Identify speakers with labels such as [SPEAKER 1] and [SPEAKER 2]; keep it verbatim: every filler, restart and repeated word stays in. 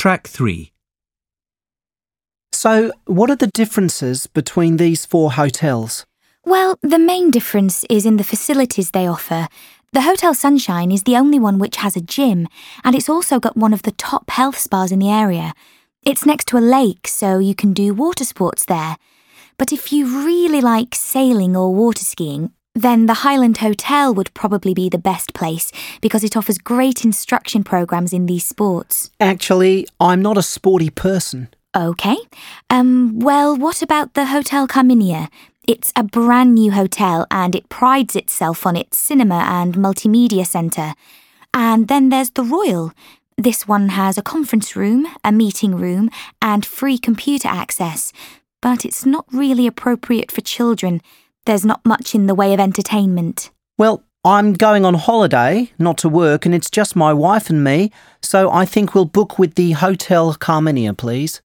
[SPEAKER 1] Track three.
[SPEAKER 2] So, what are the differences between these four hotels?
[SPEAKER 3] Well, the main difference is in the facilities they offer. The Hotel Sunshine is the only one which has a gym, and it's also got one of the top health spas in the area. It's next to a lake, so you can do water sports there. But if you really like sailing or water skiing, then the Highland Hotel would probably be the best place because it offers great instruction programs in these sports.
[SPEAKER 2] Actually, I'm not a sporty person.
[SPEAKER 3] OK. Um, well, what about the Hotel Carminia? It's a brand new hotel and it prides itself on its cinema and multimedia centre. And then there's the Royal. This one has a conference room, a meeting room and free computer access. But it's not really appropriate for children. There's not much in the way of entertainment.
[SPEAKER 2] Well, I'm going on holiday, not to work, and it's just my wife and me, so I think we'll book with the Hotel Carminia, please.